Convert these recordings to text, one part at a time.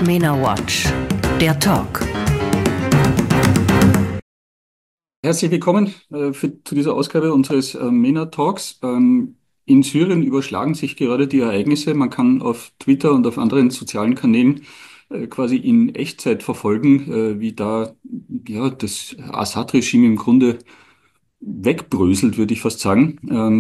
MENA Watch, der Talk. Herzlich willkommen zu dieser Ausgabe unseres MENA Talks. In Syrien überschlagen sich gerade die Ereignisse. Man kann auf Twitter und auf anderen sozialen Kanälen quasi in Echtzeit verfolgen, wie da ja, das Assad-Regime im Grunde wegbröselt, würde ich fast sagen.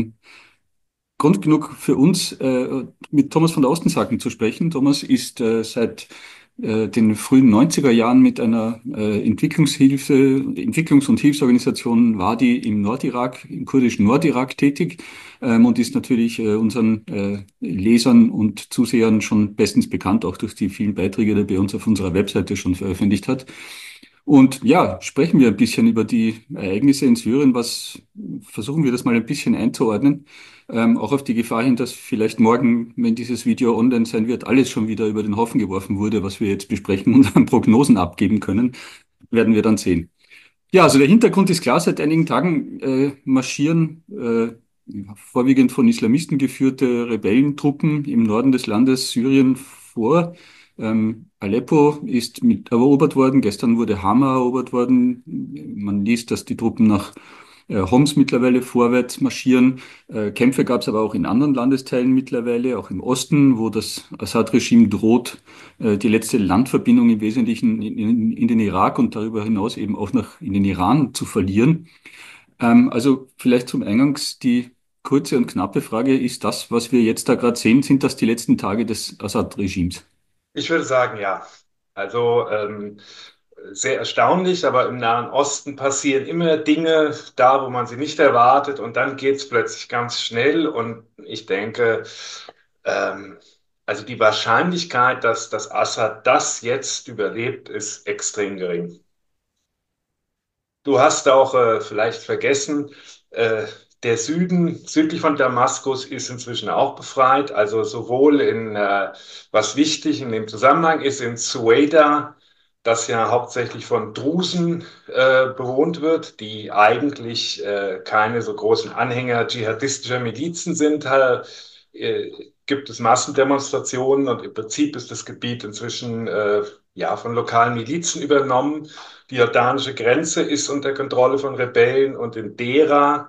Grund genug für uns, mit Thomas von der Ostensacken zu sprechen. Thomas ist seit den frühen 90er Jahren mit einer Entwicklungs- und Hilfsorganisation Wadi im Nordirak, im kurdischen Nordirak tätig, und ist natürlich unseren Lesern und Zusehern schon bestens bekannt, auch durch die vielen Beiträge, die er bei uns auf unserer Webseite schon veröffentlicht hat. Und ja, sprechen wir ein bisschen über die Ereignisse in Syrien. Versuchen wir das mal ein bisschen einzuordnen. Auch auf die Gefahr hin, dass vielleicht morgen, wenn dieses Video online sein wird, alles schon wieder über den Haufen geworfen wurde, was wir jetzt besprechen und an Prognosen abgeben können, werden wir dann sehen. Ja, also der Hintergrund ist klar. Seit einigen Tagen marschieren vorwiegend von Islamisten geführte Rebellentruppen im Norden des Landes Syrien vor. Aleppo ist mit erobert worden. Gestern wurde Hama erobert worden. Man liest, dass die Truppen nach Homs mittlerweile vorwärts marschieren. Kämpfe gab es aber auch in anderen Landesteilen mittlerweile, auch im Osten, wo das Assad-Regime droht, die letzte Landverbindung im Wesentlichen in den Irak und darüber hinaus eben auch in den Iran zu verlieren. Also vielleicht zum Eingangs die kurze und knappe Frage: Ist das, was wir jetzt da gerade sehen, sind das die letzten Tage des Assad-Regimes? Ich würde sagen, ja. Also sehr erstaunlich, aber im Nahen Osten passieren immer Dinge da, wo man sie nicht erwartet und dann geht es plötzlich ganz schnell und ich denke, ähm, also die Wahrscheinlichkeit, dass das Assad das jetzt überlebt, ist extrem gering. Du hast auch vielleicht vergessen, äh, der Süden, südlich von Damaskus, ist inzwischen auch befreit. Also sowohl was wichtig in dem Zusammenhang ist, in Sueda, das ja hauptsächlich von Drusen bewohnt wird, die eigentlich keine so großen Anhänger dschihadistischer Milizen sind, gibt es Massendemonstrationen und im Prinzip ist das Gebiet inzwischen ja, von lokalen Milizen übernommen. Die jordanische Grenze ist unter Kontrolle von Rebellen und in Dera,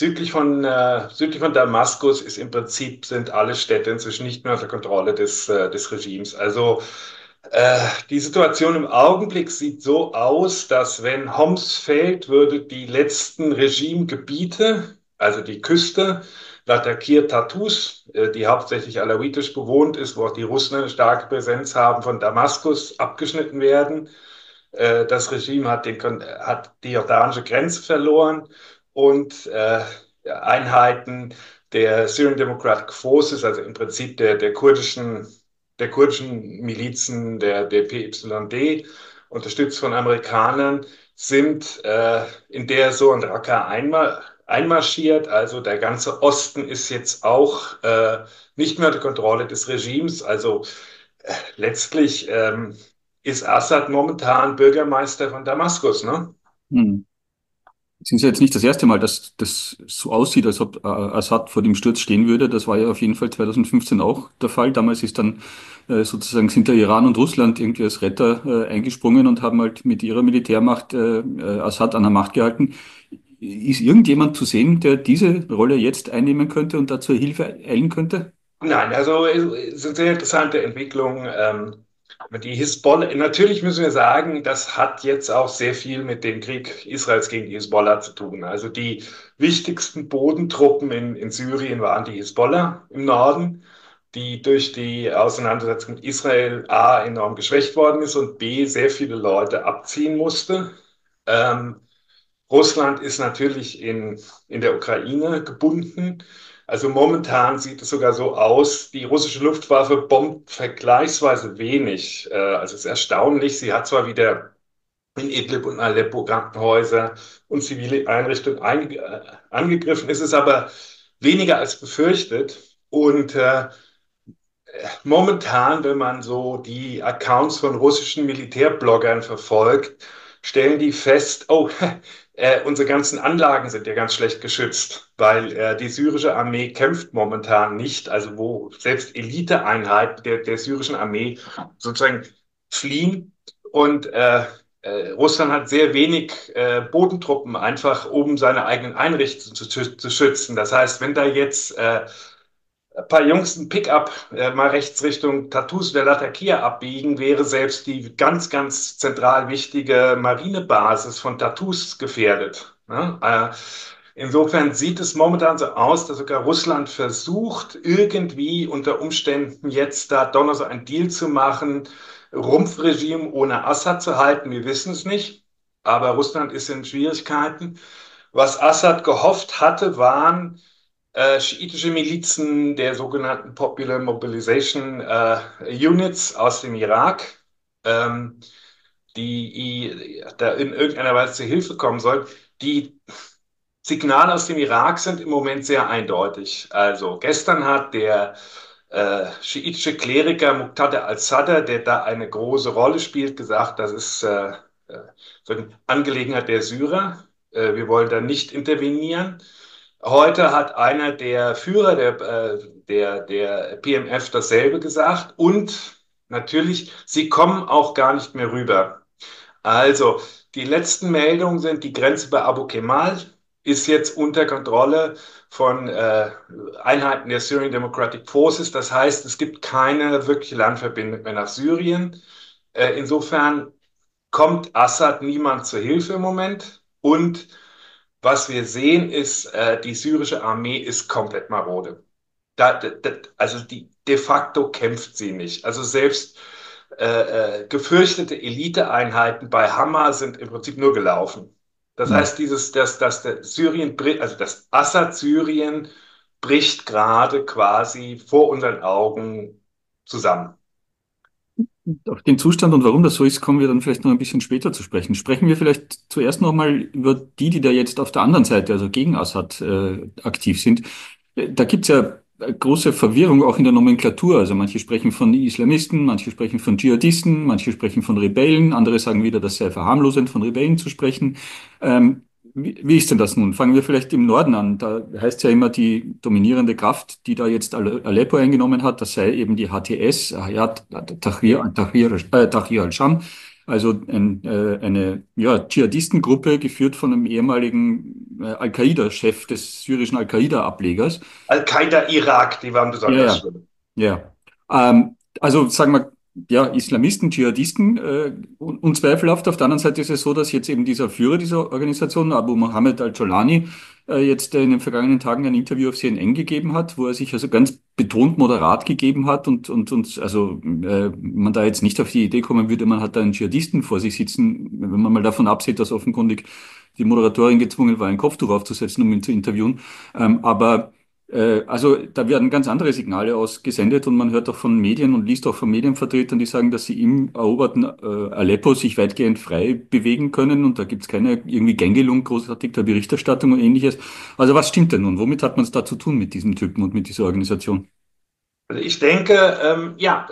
südlich von Damaskus, ist im Prinzip sind alle Städte inzwischen nicht mehr unter Kontrolle des Regimes. Also die Situation im Augenblick sieht so aus, dass wenn Homs fällt, würde die letzten Regimegebiete, also die Küste, Latakir Tartus, die hauptsächlich alawitisch bewohnt ist, wo auch die Russen eine starke Präsenz haben, von Damaskus abgeschnitten werden. Das Regime hat die jordanische Grenze verloren und Einheiten der Syrian Democratic Forces, also im Prinzip der kurdischen Milizen der PYD, unterstützt von Amerikanern, sind in der so und Raqqa einmarschiert. Also der ganze Osten ist jetzt auch nicht mehr unter Kontrolle des Regimes. Also letztlich ist Assad momentan Bürgermeister von Damaskus, ne? Hm. Es ist ja jetzt nicht das erste Mal, dass das so aussieht, als ob Assad vor dem Sturz stehen würde. Das war ja auf jeden Fall 2015 auch der Fall. Damals ist dann sozusagen sind der Iran und Russland irgendwie als Retter eingesprungen und haben halt mit ihrer Militärmacht Assad an der Macht gehalten. Ist irgendjemand zu sehen, der diese Rolle jetzt einnehmen könnte und da zur Hilfe eilen könnte? Nein, also es sind sehr interessante Entwicklungen. Die Hisbollah, natürlich müssen wir sagen, das hat jetzt auch sehr viel mit dem Krieg Israels gegen die Hisbollah zu tun. Also die wichtigsten Bodentruppen in Syrien waren die Hisbollah im Norden, die durch die Auseinandersetzung mit Israel A enorm geschwächt worden ist und B sehr viele Leute abziehen musste. Ähm, Russland ist natürlich in der Ukraine gebunden. Also momentan sieht es sogar so aus, die russische Luftwaffe bombt vergleichsweise wenig. Also es ist erstaunlich. Sie hat zwar wieder in Idlib und Aleppo Krankenhäuser und zivile Einrichtungen angegriffen, ist es aber weniger als befürchtet. Und momentan, wenn man so die Accounts von russischen Militärbloggern verfolgt, stellen die fest, oh, unsere ganzen Anlagen sind ja ganz schlecht geschützt, weil die syrische Armee kämpft momentan nicht, also wo selbst Eliteeinheiten der syrischen Armee sozusagen fliehen. Und Russland hat sehr wenig Bodentruppen, einfach um seine eigenen Einrichtungen zu schützen. Das heißt, wenn da jetzt ein paar Jungs ein Pickup mal rechts Richtung Tartus der Latakia abbiegen, wäre selbst die ganz, ganz zentral wichtige Marinebasis von Tartus gefährdet. Ne? Insofern sieht es momentan so aus, dass sogar Russland versucht, irgendwie unter Umständen jetzt da doch noch so ein Deal zu machen, Rumpfregime ohne Assad zu halten. Wir wissen es nicht, aber Russland ist in Schwierigkeiten. Was Assad gehofft hatte, waren schiitische Milizen der sogenannten Popular Mobilization Units aus dem Irak, ähm, die da in irgendeiner Weise zur Hilfe kommen sollen. Die Signale aus dem Irak sind im Moment sehr eindeutig. Also gestern hat der schiitische Kleriker Muqtada al-Sadr, der da eine große Rolle spielt, gesagt, das ist so eine Angelegenheit der Syrer. Wir wollen da nicht intervenieren. Heute hat einer der Führer der PMF dasselbe gesagt und natürlich, sie kommen auch gar nicht mehr rüber. Also, die letzten Meldungen sind, die Grenze bei Abu Kemal ist jetzt unter Kontrolle von Einheiten der Syrian Democratic Forces. Das heißt, es gibt keine wirkliche Landverbindung mehr nach Syrien. Insofern kommt Assad niemand zur Hilfe im Moment. Und was wir sehen, ist, die syrische Armee ist komplett marode. Also die de facto kämpft sie nicht. Also selbst gefürchtete Eliteeinheiten bei Hama sind im Prinzip nur gelaufen. Das Hm. heißt, dass der Syrien, also das Assad-Syrien bricht gerade quasi vor unseren Augen zusammen. Auf den Zustand und warum das so ist, kommen wir dann vielleicht noch ein bisschen später zu sprechen. Sprechen wir vielleicht zuerst noch mal über die da jetzt auf der anderen Seite, also gegen Assad, aktiv sind. Da gibt's ja große Verwirrung auch in der Nomenklatur. Also manche sprechen von Islamisten, manche sprechen von Dschihadisten, manche sprechen von Rebellen, andere sagen wieder, das sei verharmlosend, von Rebellen zu sprechen. Wie ist denn das nun? Fangen wir vielleicht im Norden an. Da heißt ja immer, die dominierende Kraft, die da jetzt Aleppo eingenommen hat, das sei eben die HTS, Hayat Ja. Tahrir al-Sham, also eine ja, Dschihadistengruppe, geführt von einem ehemaligen Al-Qaida-Chef des syrischen Al-Qaida-Ablegers. Al-Qaida Irak, die waren Ja, besonders ja, schlimm. ja. Also sagen wir, ja, Islamisten, Dschihadisten, unzweifelhaft. Auf der anderen Seite ist es so, dass jetzt eben dieser Führer dieser Organisation, Abu Mohammed al-Jolani, jetzt in den vergangenen Tagen ein Interview auf CNN gegeben hat, wo er sich also ganz betont moderat gegeben hat und also man da jetzt nicht auf die Idee kommen würde, man hat da einen Dschihadisten vor sich sitzen, wenn man mal davon absieht, dass offenkundig die Moderatorin gezwungen war, ein Kopftuch aufzusetzen, um ihn zu interviewen. Aber also da werden ganz andere Signale ausgesendet und man hört auch von Medien und liest auch von Medienvertretern, die sagen, dass sie im eroberten Aleppo sich weitgehend frei bewegen können und da gibt es keine irgendwie Gängelung großartig der Berichterstattung und ähnliches. Also was stimmt denn nun? Womit hat man es da zu tun mit diesem Typen und mit dieser Organisation? Also ich denke, ja,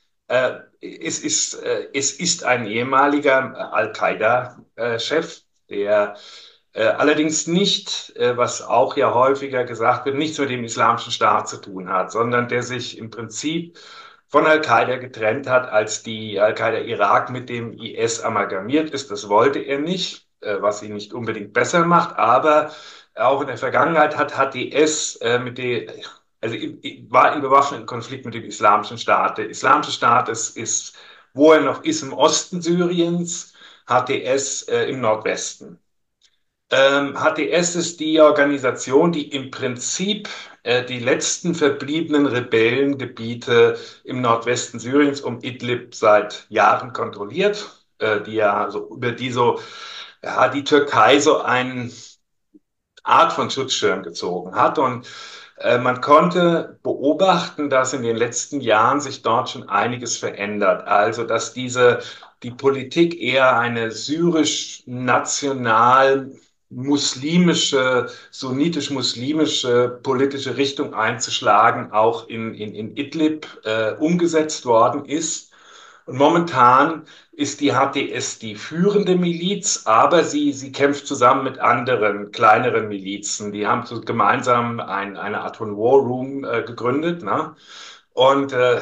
es ist ein ehemaliger Al-Qaida-Chef, der allerdings nicht, was auch ja häufiger gesagt wird, nichts mit dem Islamischen Staat zu tun hat, sondern der sich im Prinzip von Al-Qaida getrennt hat, als die Al-Qaida Irak mit dem IS amalgamiert ist. Das wollte er nicht, was ihn nicht unbedingt besser macht, aber auch in der Vergangenheit hat HTS also war in bewaffneten Konflikt mit dem Islamischen Staat. Der Islamische Staat ist, wo er noch ist, im Osten Syriens, HTS im Nordwesten. HTS ist die Organisation, die im Prinzip die letzten verbliebenen Rebellengebiete im Nordwesten Syriens um Idlib seit Jahren kontrolliert, über die so ja, die Türkei so eine Art von Schutzschirm gezogen hat. Und man konnte beobachten, dass in den letzten Jahren sich dort schon einiges verändert. Also, dass die Politik eher eine syrisch-national muslimische, sunnitisch-muslimische politische Richtung einzuschlagen, auch in Idlib umgesetzt worden ist. Und momentan ist die HTS die führende Miliz, aber sie kämpft zusammen mit anderen kleineren Milizen. Die haben so gemeinsam eine Art von War Room gegründet. Ne? Und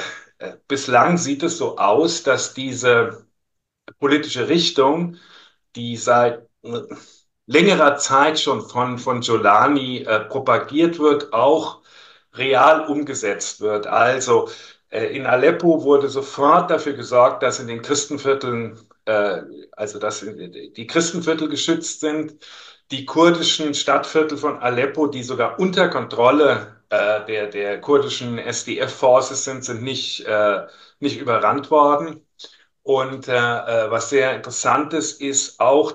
bislang sieht es so aus, dass diese politische Richtung, die seit längerer Zeit schon von Giuliani propagiert wird, auch real umgesetzt wird. Also in Aleppo wurde sofort dafür gesorgt, dass in den Christenvierteln, also dass die Christenviertel geschützt sind. Die kurdischen Stadtviertel von Aleppo, die sogar unter Kontrolle der kurdischen SDF-Forces sind nicht überrannt worden. Und was sehr interessant ist auch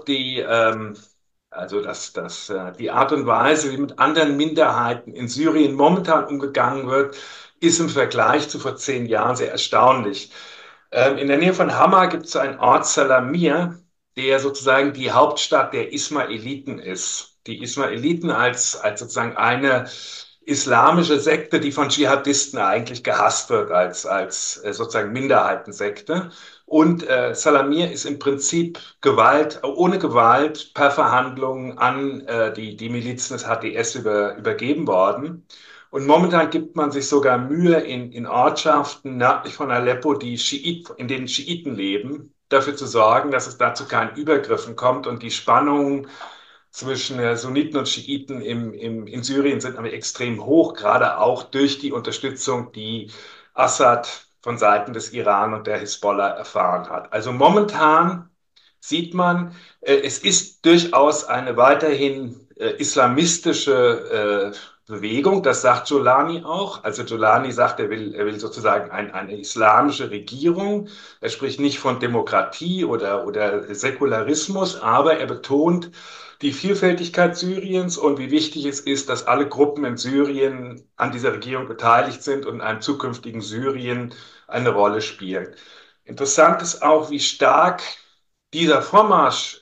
die Art und Weise, wie mit anderen Minderheiten in Syrien momentan umgegangen wird, ist im Vergleich zu vor 10 Jahren sehr erstaunlich. In der Nähe von Hama gibt es einen Ort Salamir, der sozusagen die Hauptstadt der Ismailiten ist. Die Ismailiten als sozusagen eine islamische Sekte, die von Dschihadisten eigentlich gehasst wird als sozusagen Minderheitensekte. Und Salamir ist im Prinzip ohne Gewalt per Verhandlungen an die Milizen des HDS übergeben worden. Und momentan gibt man sich sogar Mühe, in Ortschaften nördlich von Aleppo, in denen Schiiten leben, dafür zu sorgen, dass es da zu keinen Übergriffen kommt und die Spannungen zwischen Sunniten und Schiiten in Syrien sind aber extrem hoch, gerade auch durch die Unterstützung, die Assad von Seiten des Iran und der Hisbollah erfahren hat. Also momentan sieht man, es ist durchaus eine weiterhin islamistische Bewegung, das sagt Giuliani auch. Also Giuliani sagt, er will sozusagen eine islamische Regierung. Er spricht nicht von Demokratie oder Säkularismus, aber er betont die Vielfältigkeit Syriens und wie wichtig es ist, dass alle Gruppen in Syrien an dieser Regierung beteiligt sind und in einem zukünftigen Syrien eine Rolle spielen. Interessant ist auch, wie stark dieser Vormarsch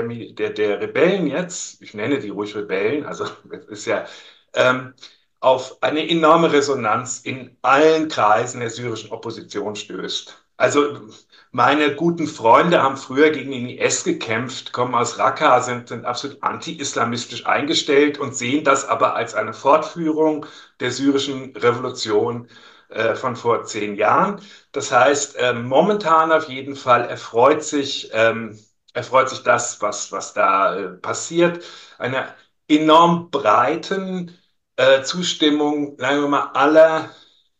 der Rebellen jetzt, ich nenne die ruhig Rebellen, also es ist ja ähm, auf eine enorme Resonanz in allen Kreisen der syrischen Opposition stößt. Also meine guten Freunde haben früher gegen den IS gekämpft, kommen aus Raqqa, sind absolut anti-islamistisch eingestellt und sehen das aber als eine Fortführung der syrischen Revolution von vor 10 Jahren. Das heißt, momentan auf jeden Fall erfreut sich das, was da passiert, einer enorm breiten Zustimmung, sagen wir mal, aller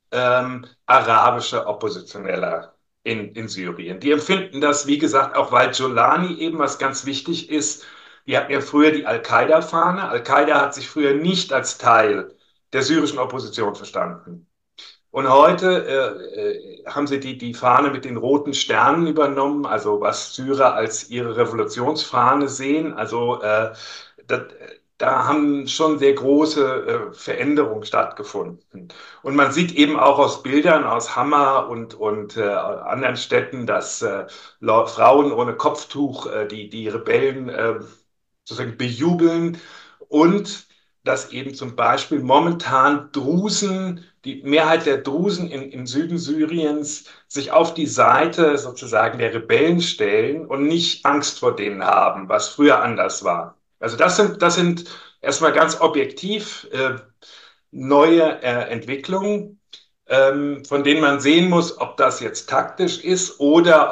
arabischer Oppositioneller in Syrien. Die empfinden das, wie gesagt, auch weil Giuliani eben, was ganz wichtig ist, die hatten ja früher die Al-Qaida-Fahne. Al-Qaida hat sich früher nicht als Teil der syrischen Opposition verstanden. Und heute haben sie die Fahne mit den roten Sternen übernommen, also was Syrer als ihre Revolutionsfahne sehen. Also das, da haben schon sehr große Veränderungen stattgefunden. Und man sieht eben auch aus Bildern aus Hama und anderen Städten, dass Frauen ohne Kopftuch die Rebellen sozusagen bejubeln und dass eben zum Beispiel momentan die Mehrheit der Drusen im Süden Syriens sich auf die Seite sozusagen der Rebellen stellen und nicht Angst vor denen haben, was früher anders war. Also das sind erstmal ganz objektiv neue Entwicklungen, von denen man sehen muss, ob das jetzt taktisch ist oder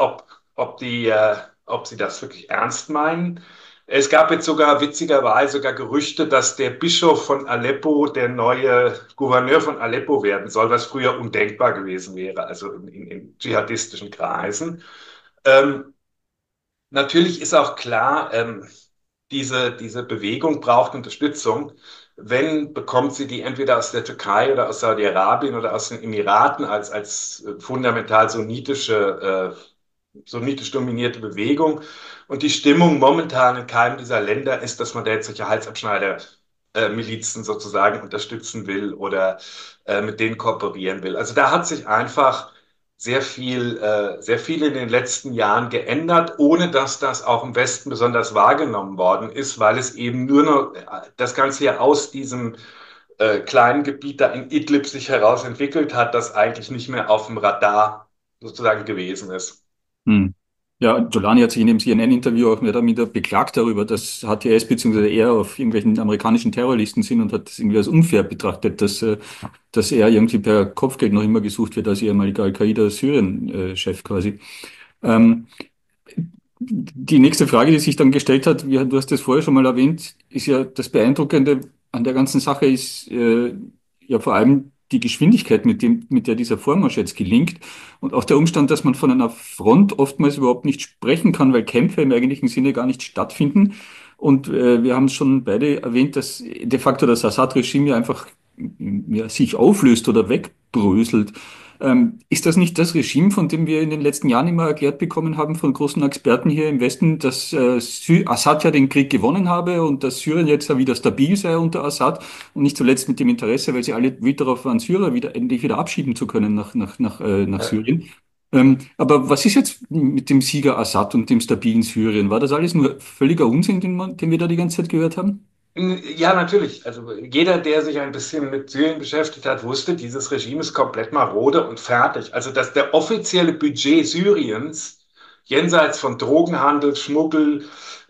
ob sie das wirklich ernst meinen. Es gab jetzt sogar witzigerweise sogar Gerüchte, dass der Bischof von Aleppo der neue Gouverneur von Aleppo werden soll, was früher undenkbar gewesen wäre, also in dschihadistischen Kreisen. Ähm, Natürlich ist auch klar, diese Bewegung braucht Unterstützung. Wenn, bekommt sie die entweder aus der Türkei oder aus Saudi-Arabien oder aus den Emiraten als fundamental sunnitisch dominierte Bewegung. Und die Stimmung momentan in keinem dieser Länder ist, dass man da jetzt solche Milizen sozusagen unterstützen will oder mit denen kooperieren will. Also da hat sich einfach sehr viel in den letzten Jahren geändert, ohne dass das auch im Westen besonders wahrgenommen worden ist, weil es eben nur noch das Ganze ja aus diesem kleinen Gebiet da in Idlib sich heraus entwickelt hat, das eigentlich nicht mehr auf dem Radar sozusagen gewesen ist. Hm. Ja, Giuliani hat sich in dem CNN-Interview auch mehr oder minder beklagt darüber, dass HTS bzw. er auf irgendwelchen amerikanischen Terrorlisten sind und hat das irgendwie als unfair betrachtet, dass er irgendwie per Kopfgeld noch immer gesucht wird als ehemaliger Al-Qaida-Syrien-Chef quasi. Ähm, Die nächste Frage, die sich dann gestellt hat, du hast das vorher schon mal erwähnt, ist ja das Beeindruckende an der ganzen Sache ist ja vor allem die Geschwindigkeit, mit der dieser Vormarsch jetzt gelingt und auch der Umstand, dass man von einer Front oftmals überhaupt nicht sprechen kann, weil Kämpfe im eigentlichen Sinne gar nicht stattfinden. Und wir haben es schon beide erwähnt, dass de facto das Assad-Regime ja einfach ja, sich auflöst oder wegbröselt. Ist das nicht das Regime, von dem wir in den letzten Jahren immer erklärt bekommen haben von großen Experten hier im Westen, dass Assad ja den Krieg gewonnen habe und dass Syrien jetzt ja wieder stabil sei unter Assad und nicht zuletzt mit dem Interesse, weil sie alle wild darauf waren, Syrer endlich wieder abschieben zu können nach Äh, Syrien. Aber was ist jetzt mit dem Sieger Assad und dem stabilen Syrien? War das alles nur völliger Unsinn, den wir da die ganze Zeit gehört haben? Ja, natürlich. Also jeder, der sich ein bisschen mit Syrien beschäftigt hat, wusste, dieses Regime ist komplett marode und fertig. Also dass der offizielle Budget Syriens jenseits von Drogenhandel, Schmuggel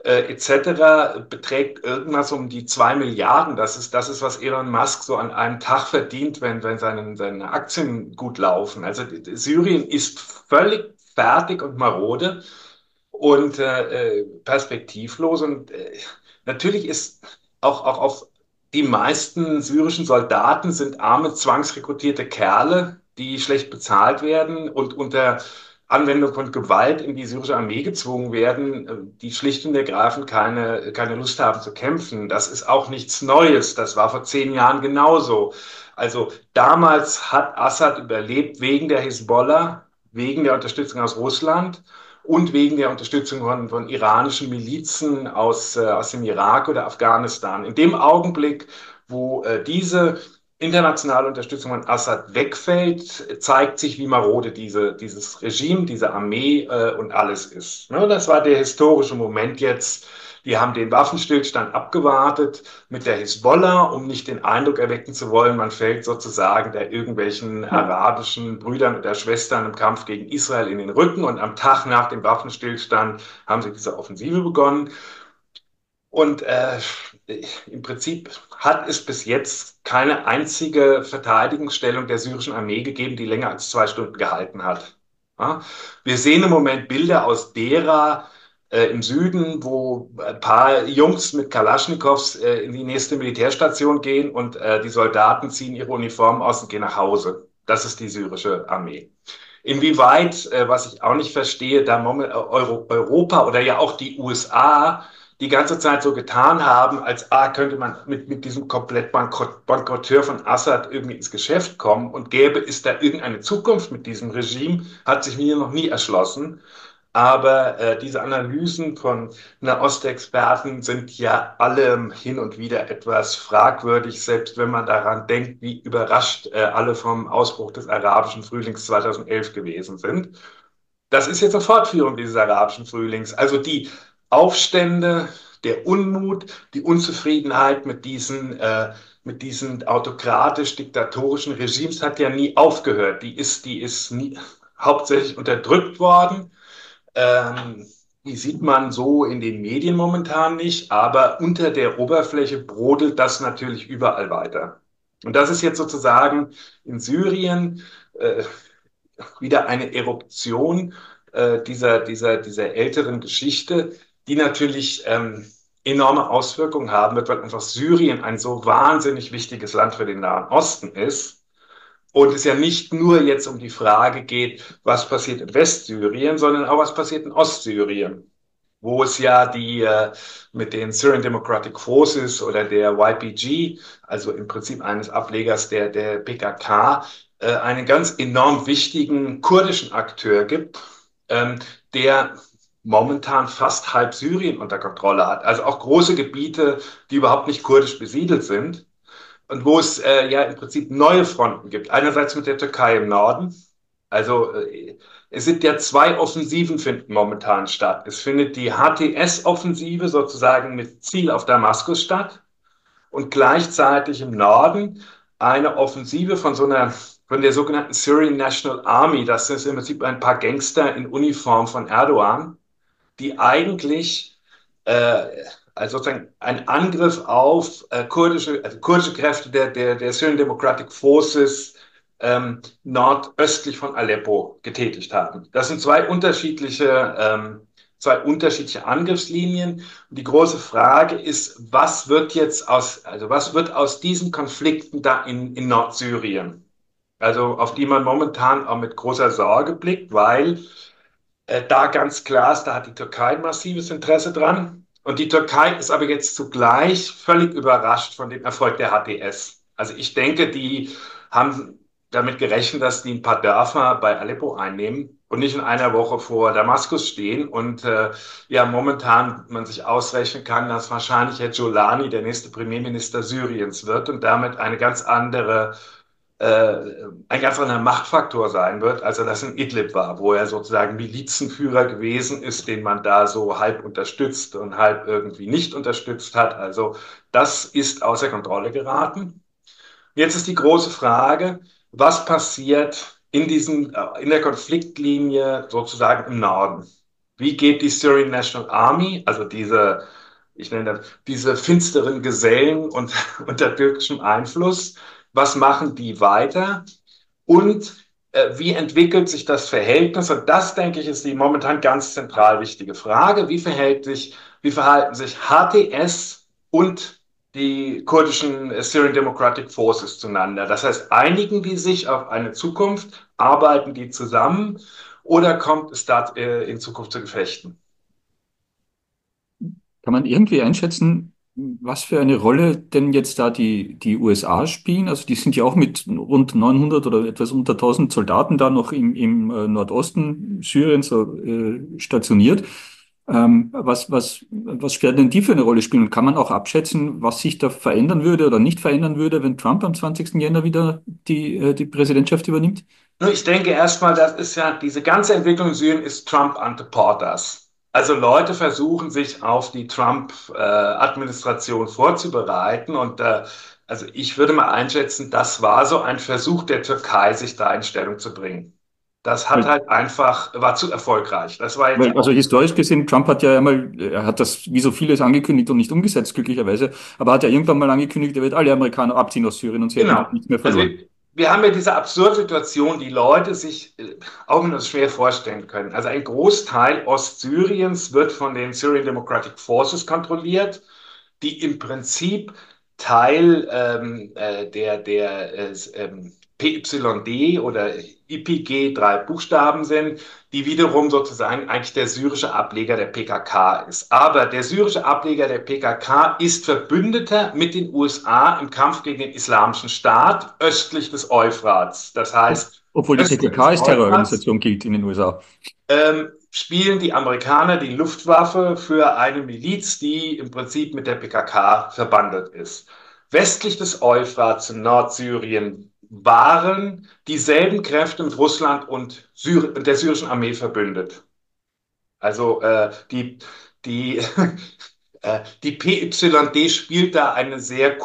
etc. beträgt irgendwas um die 2 Milliarden. Das ist, was Elon Musk so an einem Tag verdient, wenn seine Aktien gut laufen. Also Syrien ist völlig fertig und marode und perspektivlos. Und natürlich ist auch auf die meisten syrischen Soldaten sind arme, zwangsrekrutierte Kerle, die schlecht bezahlt werden und unter Anwendung von Gewalt in die syrische Armee gezwungen werden, die schlicht und ergreifend keine Lust haben zu kämpfen. Das ist auch nichts Neues. Das war vor 10 Jahren genauso. Also damals hat Assad überlebt wegen der Hisbollah, wegen der Unterstützung aus Russland und wegen der Unterstützung von iranischen Milizen aus dem Irak oder Afghanistan. In dem Augenblick, wo diese internationale Unterstützung von Assad wegfällt, zeigt sich, wie marode dieses Regime, diese Armee und alles ist. Ne, das war der historische Moment jetzt. Die haben den Waffenstillstand abgewartet mit der Hisbollah, um nicht den Eindruck erwecken zu wollen, man fällt sozusagen der irgendwelchen arabischen Brüdern oder Schwestern im Kampf gegen Israel in den Rücken. Und am Tag nach dem Waffenstillstand haben sie diese Offensive begonnen. Und im Prinzip hat es bis jetzt keine einzige Verteidigungsstellung der syrischen Armee gegeben, die länger als 2 Stunden gehalten hat. Ja? Wir sehen im Moment Bilder aus Deraa im Süden, wo ein paar Jungs mit Kalaschnikows in die nächste Militärstation gehen und die Soldaten ziehen ihre Uniformen aus und gehen nach Hause. Das ist die syrische Armee. Inwieweit, was ich auch nicht verstehe, da Europa oder ja auch die USA die ganze Zeit so getan haben, als könnte man mit diesem komplett Bankrotteur von Assad irgendwie ins Geschäft kommen und gäbe es da irgendeine Zukunft mit diesem Regime, hat sich mir noch nie erschlossen. Aber diese Analysen von Nahostexperten sind ja alle hin und wieder etwas fragwürdig, selbst wenn man daran denkt, wie überrascht alle vom Ausbruch des arabischen Frühlings 2011 gewesen sind. Das ist jetzt eine Fortführung dieses arabischen Frühlings. Also die Aufstände, der Unmut, die Unzufriedenheit mit diesen autokratisch-diktatorischen Regimes hat ja nie aufgehört. Die ist nie, hauptsächlich unterdrückt worden. Ähm, Die sieht man so in den Medien momentan nicht, aber unter der Oberfläche brodelt das natürlich überall weiter. Und das ist jetzt sozusagen in Syrien wieder eine Eruption dieser älteren Geschichte, die natürlich enorme Auswirkungen haben wird, weil einfach Syrien ein so wahnsinnig wichtiges Land für den Nahen Osten ist. Und es ja nicht nur jetzt um die Frage geht, was passiert in Westsyrien, sondern auch was passiert in Ostsyrien, wo es ja mit den Syrian Democratic Forces oder der YPG, also im Prinzip eines Ablegers der PKK, einen ganz enorm wichtigen kurdischen Akteur gibt, der momentan fast halb Syrien unter Kontrolle hat. Also auch große Gebiete, die überhaupt nicht kurdisch besiedelt sind und wo es ja im Prinzip neue Fronten gibt. Einerseits mit der Türkei im Norden. Also es sind ja 2 Offensiven finden momentan statt. Es findet die HTS-Offensive sozusagen mit Ziel auf Damaskus statt und gleichzeitig im Norden eine Offensive von so einer von der sogenannten Syrian National Army. Das ist im Prinzip ein paar Gangster in Uniform von Erdogan, die eigentlich äh, also sozusagen einen Angriff auf kurdische Kräfte der Syrian Democratic Forces nordöstlich von Aleppo getätigt haben. Das sind zwei unterschiedliche Angriffslinien. Und die große Frage ist, was wird aus diesen Konflikten da in Nordsyrien? Also auf die man momentan auch mit großer Sorge blickt, weil da ganz klar ist, da hat die Türkei ein massives Interesse dran. Und die Türkei ist aber jetzt zugleich völlig überrascht von dem Erfolg der HTS. Also ich denke, die haben damit gerechnet, dass die ein paar Dörfer bei Aleppo einnehmen und nicht in einer Woche vor Damaskus stehen. Und ja, momentan man sich ausrechnen kann, dass wahrscheinlich Herr Giuliani der nächste Premierminister Syriens wird und damit ein ganz anderer Machtfaktor sein wird, als er das in Idlib war, wo er sozusagen Milizenführer gewesen ist, den man da so halb unterstützt und halb irgendwie nicht unterstützt hat. Also das ist außer Kontrolle geraten. Jetzt ist die große Frage, was passiert in der Konfliktlinie sozusagen im Norden? Wie geht die Syrian National Army, also ich nenne das, diese finsteren Gesellen unter türkischem Einfluss, was machen die weiter? Und wie entwickelt sich das Verhältnis? Und das, denke ich, ist die momentan ganz zentral wichtige Frage. Wie verhalten sich HTS und die kurdischen Syrian Democratic Forces zueinander? Das heißt, einigen die sich auf eine Zukunft, arbeiten die zusammen oder kommt es da in Zukunft zu Gefechten? Kann man irgendwie einschätzen, was für eine Rolle denn jetzt da die USA spielen? Also die sind ja auch mit rund 900 oder etwas unter 1000 Soldaten da noch im Nordosten Syriens so, stationiert. Was werden denn die für eine Rolle spielen? Und kann man auch abschätzen, was sich da verändern würde oder nicht verändern würde, wenn Trump am 20. Jänner wieder die Präsidentschaft übernimmt? Nur ich denke erstmal, das ist ja, diese ganze Entwicklung in Syrien ist Trump ante portas. Also Leute versuchen sich auf die Trump-Administration vorzubereiten und also ich würde mal einschätzen, das war so ein Versuch der Türkei, sich da in Stellung zu bringen. Das hat halt einfach, war zu erfolgreich. Das war jetzt die Also historisch gesehen, Trump hat ja einmal, er hat das wie so vieles angekündigt und nicht umgesetzt, glücklicherweise, aber hat ja irgendwann mal angekündigt, er wird alle Amerikaner abziehen aus Syrien und sie hätten Genau. halt nichts mehr Also verloren. wir haben ja diese absurde Situation, die Leute sich auch nur schwer vorstellen können. Also ein Großteil Ostsyriens wird von den Syrian Democratic Forces kontrolliert, die im Prinzip Teil PYD oder IPG, drei Buchstaben sind, die wiederum sozusagen eigentlich der syrische Ableger der PKK ist. Aber der syrische Ableger der PKK ist Verbündeter mit den USA im Kampf gegen den Islamischen Staat östlich des Euphrats. Das heißt, Obwohl die östlich PKK des als Euphrats Terrororganisation gilt in den USA. spielen die Amerikaner die Luftwaffe für eine Miliz, die im Prinzip mit der PKK verbandelt ist. Westlich des Euphrats in Nordsyrien waren dieselben Kräfte mit Russland und der syrischen Armee verbündet. Also die, die PYD spielt da eine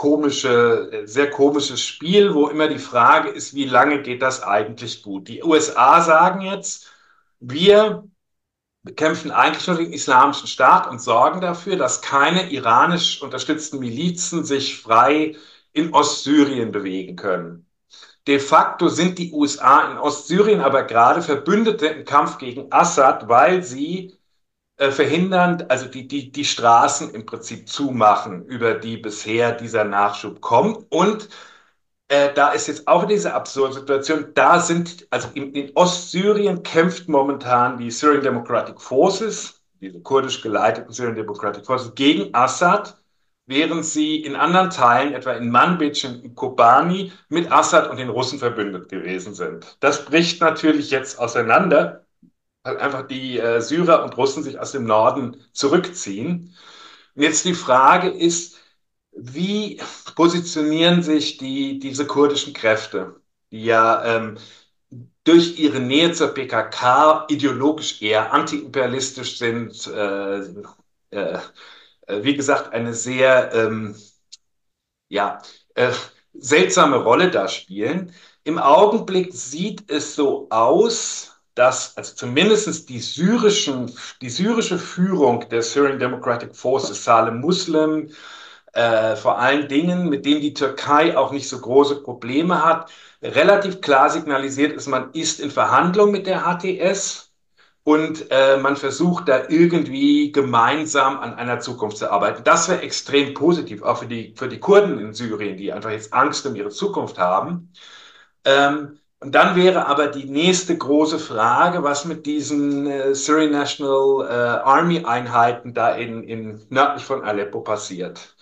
sehr komisches Spiel, wo immer die Frage ist, wie lange geht das eigentlich gut? Die USA sagen jetzt, wir bekämpfen eigentlich nur den Islamischen Staat und sorgen dafür, dass keine iranisch unterstützten Milizen sich frei in Ostsyrien bewegen können. De facto sind die USA in Ostsyrien aber gerade Verbündete im Kampf gegen Assad, weil sie verhindern, also die Straßen im Prinzip zumachen, über die bisher dieser Nachschub kommt. Und da ist jetzt auch diese absurde Situation, also in Ostsyrien kämpft momentan die Syrian Democratic Forces, diese kurdisch geleiteten Syrian Democratic Forces, gegen Assad, während sie in anderen Teilen, etwa in Manbij und in Kobani, mit Assad und den Russen verbündet gewesen sind. Das bricht natürlich jetzt auseinander, weil einfach die Syrer und Russen sich aus dem Norden zurückziehen. Und jetzt die Frage ist, wie positionieren sich diese kurdischen Kräfte, die ja durch ihre Nähe zur PKK ideologisch eher antiimperialistisch sind, äh, wie gesagt, eine sehr ja, äh, seltsame Rolle da spielen. Im Augenblick sieht es so aus, dass also zumindest die syrische Führung der Syrian Democratic Forces, Saleh Muslim, vor allen Dingen, mit dem die Türkei auch nicht so große Probleme hat, relativ klar signalisiert ist, man ist in Verhandlung mit der HTS und man versucht da irgendwie gemeinsam an einer Zukunft zu arbeiten. Das wäre extrem positiv, auch für die Kurden in Syrien, die einfach jetzt Angst um ihre Zukunft haben. Und dann wäre aber die nächste große Frage, was mit diesen Syrian National Army Einheiten da nördlich von Aleppo passiert.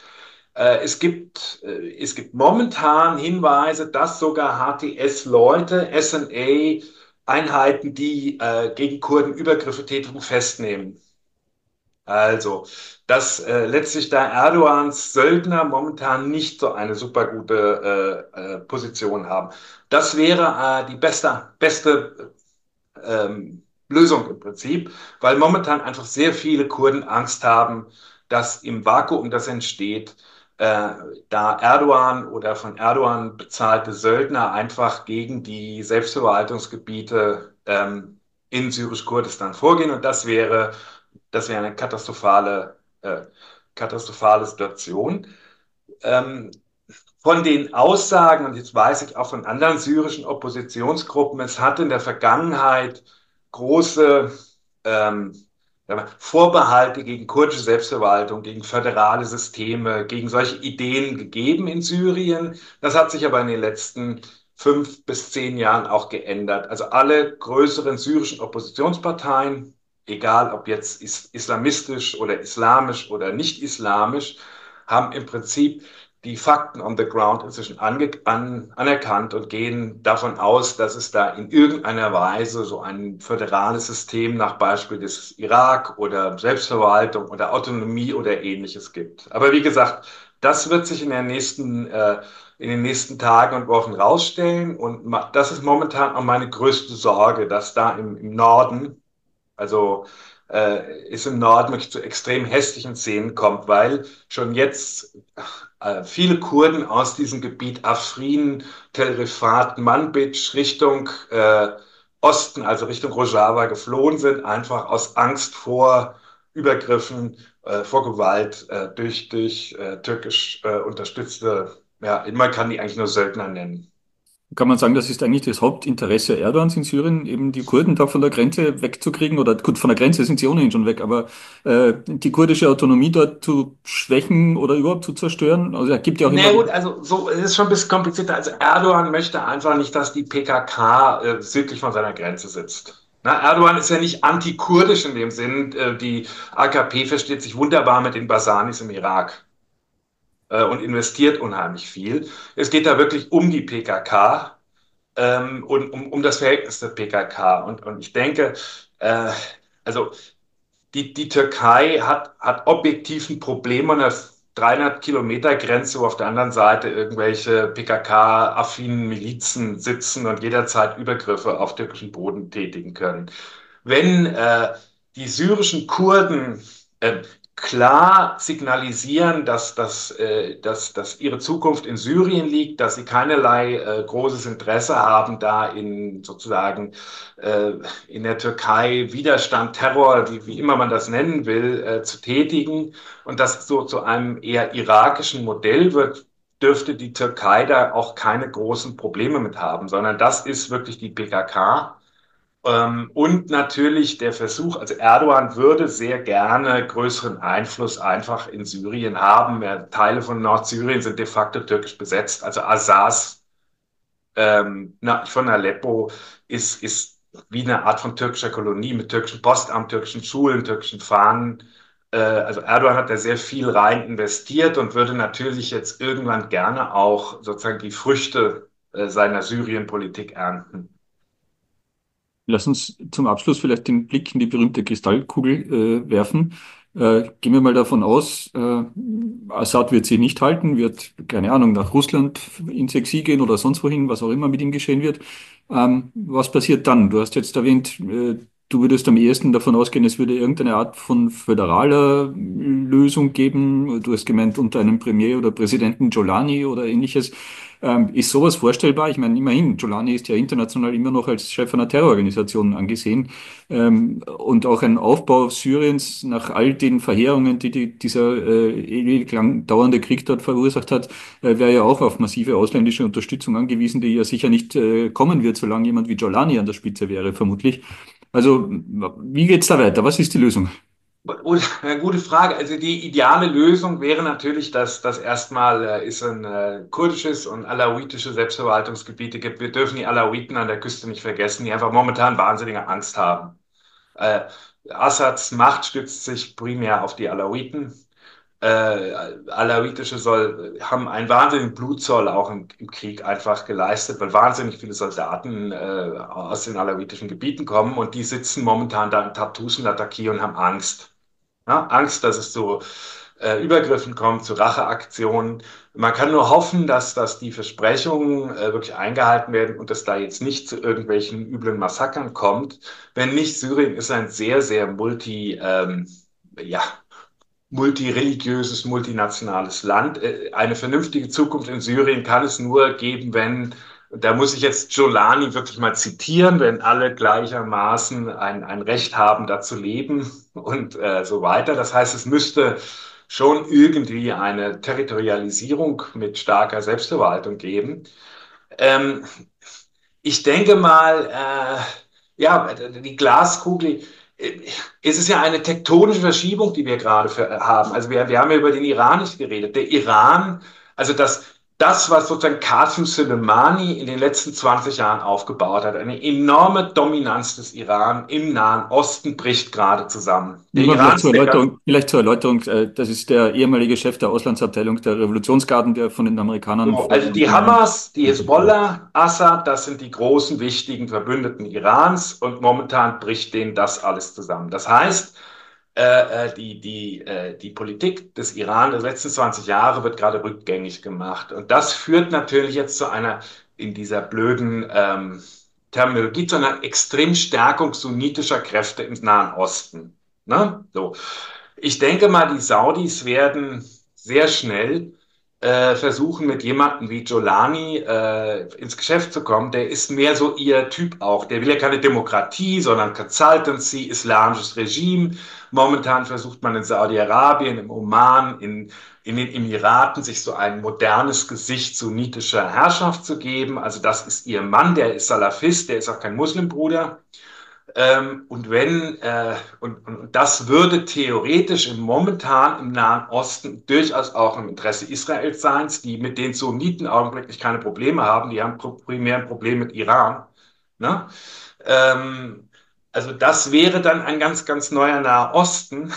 Es gibt momentan Hinweise, dass sogar HTS-Leute, SNA-Einheiten, die gegen Kurden Übergriffe tätigen, festnehmen. Also, dass letztlich da Erdogans Söldner momentan nicht so eine super gute Position haben. Das wäre die beste Lösung im Prinzip, weil momentan einfach sehr viele Kurden Angst haben, dass im Vakuum, das entsteht, äh, da Erdogan oder von Erdogan bezahlte Söldner einfach gegen die Selbstverwaltungsgebiete in Syrisch-Kurdistan vorgehen. Und das wäre eine katastrophale Situation. Ähm, von den Aussagen, und jetzt weiß ich auch von anderen syrischen Oppositionsgruppen, es hat in der Vergangenheit große ähm, Vorbehalte gegen kurdische Selbstverwaltung, gegen föderale Systeme, gegen solche Ideen gegeben in Syrien. Das hat sich aber in den letzten 5 bis 10 Jahren auch geändert. Also alle größeren syrischen Oppositionsparteien, egal ob jetzt islamistisch oder islamisch oder nicht islamisch, haben im Prinzip die Fakten on the ground inzwischen anerkannt und gehen davon aus, dass es da in irgendeiner Weise so ein föderales System nach Beispiel des Irak oder Selbstverwaltung oder Autonomie oder ähnliches gibt. Aber wie gesagt, das wird sich in den nächsten Tagen und Wochen rausstellen und das ist momentan auch meine größte Sorge, dass da im Norden, also es im Norden wirklich zu extrem hässlichen Szenen kommt, weil schon jetzt viele Kurden aus diesem Gebiet Afrin, Tel Rifat, Manbij Richtung Osten, also Richtung Rojava geflohen sind, einfach aus Angst vor Übergriffen, vor Gewalt durch türkisch unterstützte, ja, man kann die eigentlich nur Söldner nennen. Kann man sagen, das ist eigentlich das Hauptinteresse Erdogans in Syrien, eben die Kurden da von der Grenze wegzukriegen? Oder gut, von der Grenze sind sie ohnehin schon weg, aber die kurdische Autonomie dort zu schwächen oder überhaupt zu zerstören? Also er gibt ja auch Na immer gut, wieder. also so, es ist schon ein bisschen komplizierter. Also Erdogan möchte einfach nicht, dass die PKK südlich von seiner Grenze sitzt. Na, Erdogan ist ja nicht antikurdisch in dem Sinn. Die AKP versteht sich wunderbar mit den Basanis im Irak und investiert unheimlich viel. Es geht da wirklich um die PKK und um das Verhältnis der PKK. Und ich denke, äh, also die Türkei hat objektiv ein Problem an der 300-Kilometer-Grenze, wo auf der anderen Seite irgendwelche PKK-affinen Milizen sitzen und jederzeit Übergriffe auf türkischen Boden tätigen können. Wenn die syrischen Kurden klar signalisieren, dass ihre Zukunft in Syrien liegt, dass sie keinerlei großes Interesse haben, da sozusagen äh, in der Türkei Widerstand, Terror, wie immer man das nennen will, zu tätigen und das so zu einem eher irakischen Modell wird, dürfte die Türkei da auch keine großen Probleme mit haben, sondern das ist wirklich die PKK. Und natürlich der Versuch, also Erdogan würde sehr gerne größeren Einfluss einfach in Syrien haben. Teile von Nordsyrien sind de facto türkisch besetzt. Also Azaz von Aleppo ist wie eine Art von türkischer Kolonie mit türkischem Postamt, türkischen Schulen, türkischen Fahnen. Also Erdogan hat da sehr viel rein investiert und würde natürlich jetzt irgendwann gerne auch sozusagen die Früchte seiner Syrien-Politik ernten. Lass uns zum Abschluss vielleicht den Blick in die berühmte Kristallkugel werfen. Gehen wir mal davon aus, Assad wird sie nicht halten, wird, keine Ahnung, nach Russland ins Exil gehen oder sonst wohin, was auch immer mit ihm geschehen wird. Was passiert dann? Du hast jetzt erwähnt, du würdest am ehesten davon ausgehen, es würde irgendeine Art von föderaler Lösung geben. Du hast gemeint, unter einem Premier oder Präsidenten Giuliani oder ähnliches. Ist sowas vorstellbar? Ich meine, immerhin, Giuliani ist ja international immer noch als Chef einer Terrororganisation angesehen. Und auch ein Aufbau Syriens nach all den Verheerungen, dieser ewig lang dauernde Krieg dort verursacht hat, wäre ja auch auf massive ausländische Unterstützung angewiesen, die ja sicher nicht kommen wird, solange jemand wie Giuliani an der Spitze wäre, vermutlich. Also, wie geht's da weiter? Was ist die Lösung? Eine gute Frage. Also die ideale Lösung wäre natürlich, dass das erstmal es ein kurdisches und alawitische Selbstverwaltungsgebiete gibt. Wir dürfen die Alawiten an der Küste nicht vergessen, die einfach momentan wahnsinnige Angst haben. Äh, Assads Macht stützt sich primär auf die Alawiten. Haben einen wahnsinnigen Blutzoll auch im Krieg einfach geleistet, weil wahnsinnig viele Soldaten aus den alawitischen Gebieten kommen und die sitzen momentan da in Tartus und Latakia und haben Angst. Ja, Angst, dass es zu Übergriffen kommt, zu Racheaktionen. Man kann nur hoffen, dass die Versprechungen wirklich eingehalten werden und dass da jetzt nicht zu irgendwelchen üblen Massakern kommt. Wenn nicht, Syrien ist ein sehr, sehr ja, multireligiöses, multinationales Land. Eine vernünftige Zukunft in Syrien kann es nur geben, wenn, da muss ich jetzt Giuliani wirklich mal zitieren, wenn alle gleichermaßen ein Recht haben, da zu leben und so weiter. Das heißt, es müsste schon irgendwie eine Territorialisierung mit starker Selbstverwaltung geben. Ähm, Ich denke mal, ja, die Glaskugel, äh, es ist ja eine tektonische Verschiebung, die wir gerade haben. Also wir haben ja über den Iran nicht geredet. Der Iran, also was sozusagen Qasem Soleimani in den letzten 20 Jahren aufgebaut hat, eine enorme Dominanz des Iran im Nahen Osten bricht gerade zusammen. Der Nur Iran ist der ganz Vielleicht zur Erläuterung, das ist der ehemalige Chef der Auslandsabteilung der Revolutionsgarden, der von den Amerikanern so, vor also die Hamas, die Hisbollah, Assad, das sind die großen, wichtigen Verbündeten Irans und momentan bricht denen das alles zusammen. Das heißt, die Politik des Iran der letzten 20 Jahre wird gerade rückgängig gemacht. Und das führt natürlich jetzt zu einer, in dieser blöden Terminologie, zu einer Extremstärkung sunnitischer Kräfte im Nahen Osten. Ne? So. Ich denke mal, die Saudis werden sehr schnell versuchen, mit jemandem wie Giuliani ins Geschäft zu kommen. Der ist mehr so ihr Typ auch. Der will ja keine Demokratie, sondern Consultancy, islamisches Regime. Momentan versucht man in Saudi-Arabien, im Oman, in den Emiraten sich so ein modernes Gesicht sunnitischer Herrschaft zu geben. Also das ist ihr Mann, der ist Salafist, der ist auch kein Muslimbruder. Und das würde theoretisch momentan im Nahen Osten durchaus auch im Interesse Israels sein, die mit den Sunniten augenblicklich keine Probleme haben. Die haben primär ein Problem mit Iran. Ne? Ähm, also das wäre dann ein ganz, ganz neuer Naher Osten,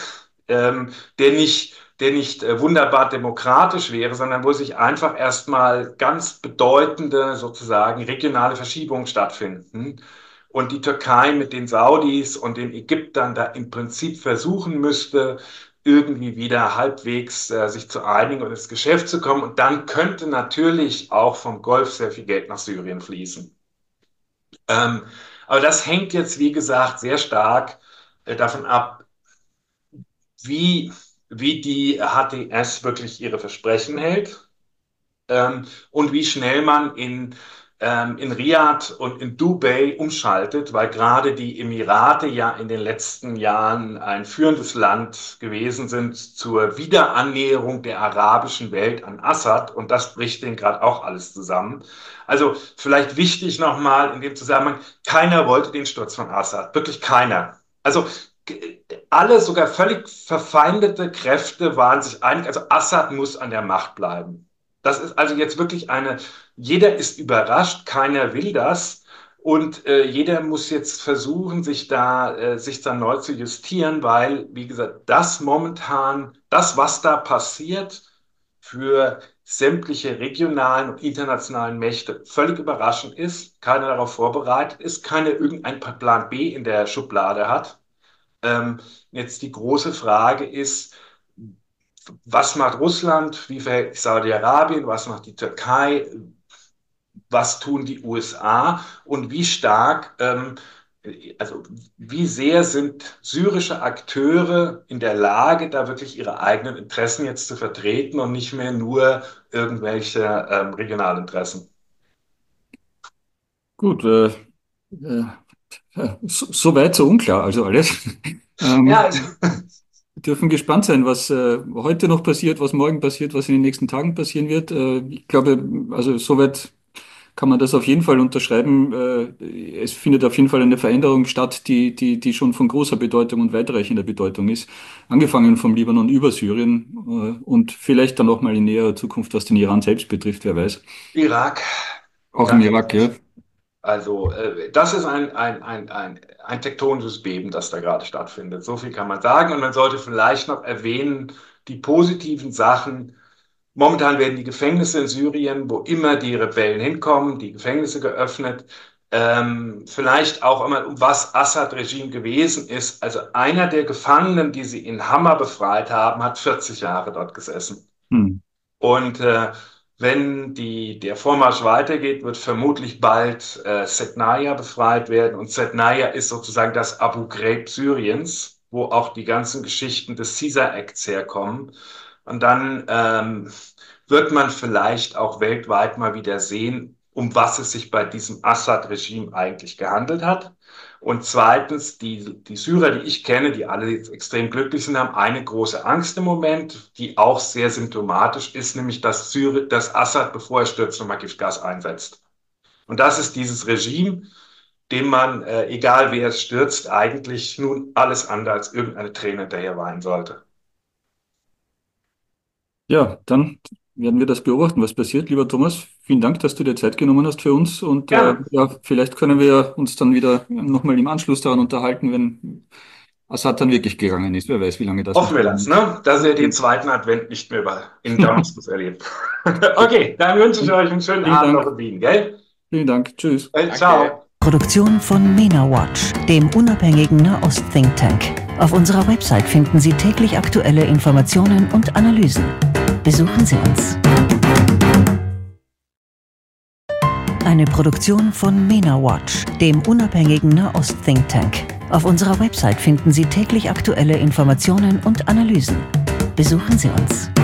der nicht wunderbar demokratisch wäre, sondern wo sich einfach erstmal ganz bedeutende sozusagen regionale Verschiebungen stattfinden und die Türkei mit den Saudis und den Ägyptern da im Prinzip versuchen müsste, irgendwie wieder halbwegs sich zu einigen und ins Geschäft zu kommen. Und dann könnte natürlich auch vom Golf sehr viel Geld nach Syrien fließen. Ähm, aber das hängt jetzt, wie gesagt, sehr stark davon ab, wie, wie die HTS wirklich ihre Versprechen hält und wie schnell man in Riyadh und in Dubai umschaltet, weil gerade die Emirate ja in den letzten Jahren ein führendes Land gewesen sind zur Wiederannäherung der arabischen Welt an Assad und das bricht denen gerade auch alles zusammen. Also vielleicht wichtig nochmal in dem Zusammenhang, keiner wollte den Sturz von Assad, wirklich keiner. Also alle, sogar völlig verfeindete Kräfte waren sich einig, also Assad muss an der Macht bleiben. Das ist also jetzt wirklich jeder ist überrascht, keiner will das. Und jeder muss jetzt versuchen, sich da neu zu justieren, weil, wie gesagt, das, was da passiert, für sämtliche regionalen und internationalen Mächte völlig überraschend ist, keiner darauf vorbereitet ist, keiner irgendein Plan B in der Schublade hat. Jetzt die große Frage ist, was macht Russland, wie verhält sich Saudi-Arabien, was macht die Türkei, was tun die USA und wie stark also wie sehr sind syrische Akteure in der Lage, da wirklich ihre eigenen Interessen jetzt zu vertreten und nicht mehr nur irgendwelche Regionalinteressen? Gut, äh, so weit, so unklar, also alles. Ja, also, Wir dürfen gespannt sein, was heute noch passiert, was morgen passiert, was in den nächsten Tagen passieren wird. Ich glaube, also soweit kann man das auf jeden Fall unterschreiben. Es findet auf jeden Fall eine Veränderung statt, die schon von großer Bedeutung und weitreichender Bedeutung ist. Angefangen vom Libanon über Syrien und vielleicht dann auch mal in näherer Zukunft, was den Iran selbst betrifft, wer weiß. Irak, Auch im ganz Irak, ja. ehrlich. Also, das ist ein tektonisches Beben, das da gerade stattfindet. So viel kann man sagen. Und man sollte vielleicht noch erwähnen, die positiven Sachen. Momentan werden die Gefängnisse in Syrien, wo immer die Rebellen hinkommen, die Gefängnisse geöffnet. Vielleicht auch einmal, um was Assad-Regime gewesen ist. Also einer der Gefangenen, die sie in Hama befreit haben, hat 40 Jahre dort gesessen. Hm. Und wenn der Vormarsch weitergeht, wird vermutlich bald Sednaya befreit werden. Und Sednaya ist sozusagen das Abu Ghraib Syriens, wo auch die ganzen Geschichten des Caesar Acts herkommen. Und dann wird man vielleicht auch weltweit mal wieder sehen, um was es sich bei diesem Assad-Regime eigentlich gehandelt hat. Und zweitens, die Syrer, die ich kenne, die alle jetzt extrem glücklich sind, haben eine große Angst im Moment, die auch sehr symptomatisch ist, nämlich dass Assad, bevor er stürzt, nochmal Giftgas einsetzt. Und das ist dieses Regime, dem man, egal wer es stürzt, eigentlich nun alles andere als irgendeine Träne hinterher weinen sollte. Ja, dann werden wir das beobachten, was passiert. Lieber Thomas, vielen Dank, dass du dir Zeit genommen hast für uns. Und Gerne. ja, vielleicht können wir uns dann wieder nochmal im Anschluss daran unterhalten, wenn Assad dann wirklich gegangen ist. Wer weiß, wie lange das noch Hoffen wir dauern das, wird. ne? Dass ihr den zweiten Advent nicht mehr in Damaskus erlebt. Okay, dann wünsche ich euch einen schönen Vielen Abend noch Dank. in Wien, gell? Vielen Dank. Tschüss. Ciao. Danke. Produktion von MENA Watch, dem unabhängigen Nahost-Think Tank. Auf unserer Website finden Sie täglich aktuelle Informationen und Analysen. Besuchen Sie uns. Eine Produktion von MENA Watch, dem unabhängigen Nahost-Think Tank. Auf unserer Website finden Sie täglich aktuelle Informationen und Analysen. Besuchen Sie uns.